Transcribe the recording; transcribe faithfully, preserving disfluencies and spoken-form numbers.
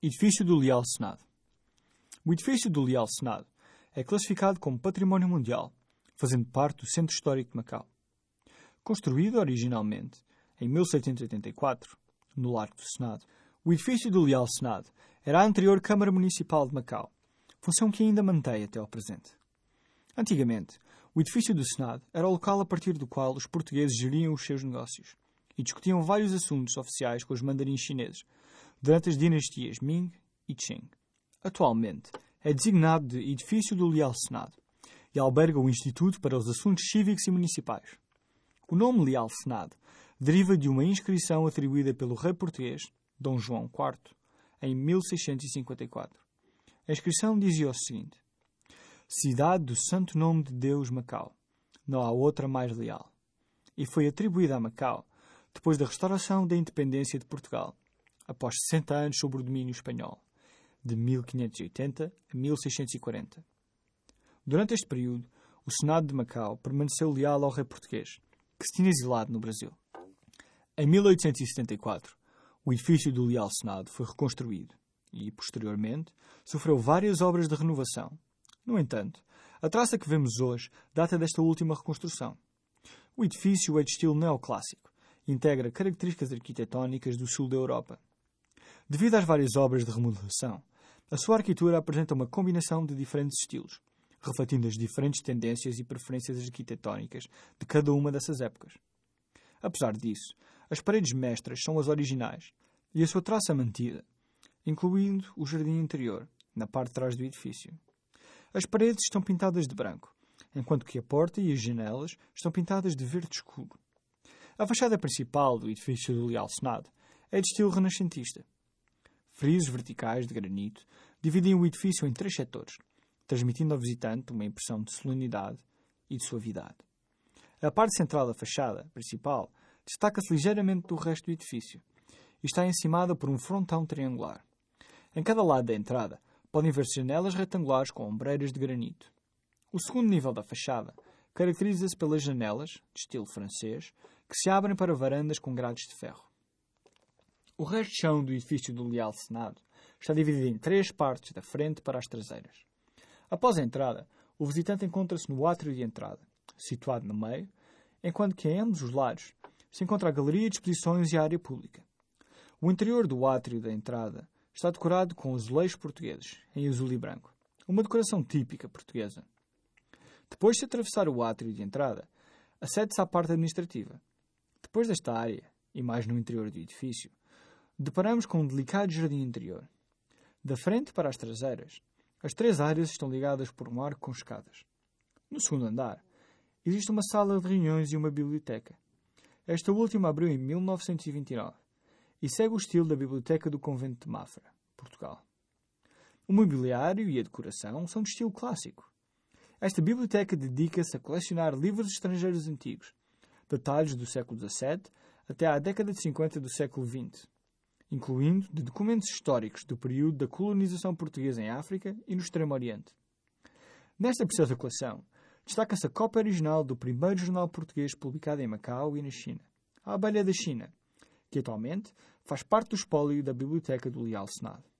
Edifício do Leal Senado. O edifício do Leal Senado é classificado como Património Mundial, fazendo parte do Centro Histórico de Macau. Construído originalmente em mil setecentos e oitenta e quatro, no Largo do Senado, o edifício do Leal Senado era a anterior Câmara Municipal de Macau, função que ainda mantém até ao presente. Antigamente, o edifício do Senado era o local a partir do qual os portugueses geriam os seus negócios e discutiam vários assuntos oficiais com os mandarins chineses durante as dinastias Ming e Qing. Atualmente, é designado de Edifício do Leal Senado e alberga o Instituto para os Assuntos Cívicos e Municipais. O nome Leal Senado deriva de uma inscrição atribuída pelo rei português, Dom João quarto, em mil seiscentos e cinquenta e quatro. A inscrição dizia o seguinte: Cidade do Santo Nome de Deus, Macau. Não há outra mais leal. E foi atribuída a Macau depois da restauração da independência de Portugal, após sessenta anos sob o domínio espanhol, de mil quinhentos e oitenta a mil seiscentos e quarenta. Durante este período, o Senado de Macau permaneceu leal ao rei português, que se tinha exilado no Brasil. Em mil oitocentos e setenta e quatro, o edifício do Leal Senado foi reconstruído e, posteriormente, sofreu várias obras de renovação. No entanto, a traça que vemos hoje data desta última reconstrução. O edifício é de estilo neoclássico e integra características arquitetónicas do sul da Europa. Devido às várias obras de remodelação, a sua arquitetura apresenta uma combinação de diferentes estilos, refletindo as diferentes tendências e preferências arquitetónicas de cada uma dessas épocas. Apesar disso, as paredes mestras são as originais e a sua traça mantida, incluindo o jardim interior, na parte de trás do edifício. As paredes estão pintadas de branco, enquanto que a porta e as janelas estão pintadas de verde escuro. A fachada principal do edifício do Leal Senado é de estilo renascentista. Frisos verticais de granito dividem o edifício em três setores, transmitindo ao visitante uma impressão de solenidade e de suavidade. A parte central da fachada principal destaca-se ligeiramente do resto do edifício e está encimada por um frontão triangular. Em cada lado da entrada podem ver-se janelas retangulares com ombreiras de granito. O segundo nível da fachada caracteriza-se pelas janelas, de estilo francês, que se abrem para varandas com grades de ferro. O resto de chão do edifício do Leal Senado está dividido em três partes da frente para as traseiras. Após a entrada, o visitante encontra-se no átrio de entrada, situado no meio, enquanto que em ambos os lados se encontra a galeria de exposições e a área pública. O interior do átrio da entrada está decorado com azulejos portugueses, em azul e branco, uma decoração típica portuguesa. Depois de atravessar o átrio de entrada, acede-se à parte administrativa. Depois desta área, e mais no interior do edifício, deparamos com um delicado jardim interior. Da frente para as traseiras, as três áreas estão ligadas por um arco com escadas. No segundo andar, existe uma sala de reuniões e uma biblioteca. Esta última abriu em mil novecentos e vinte e nove e segue o estilo da Biblioteca do Convento de Mafra, Portugal. O mobiliário e a decoração são de estilo clássico. Esta biblioteca dedica-se a colecionar livros estrangeiros antigos, datados do século dezassete até à década de cinquenta do século vinte, incluindo de documentos históricos do período da colonização portuguesa em África e no Extremo Oriente. Nesta preciosa coleção, destaca-se a cópia original do primeiro jornal português publicado em Macau e na China, a Abelha da China, que atualmente faz parte do espólio da Biblioteca do Leal Senado.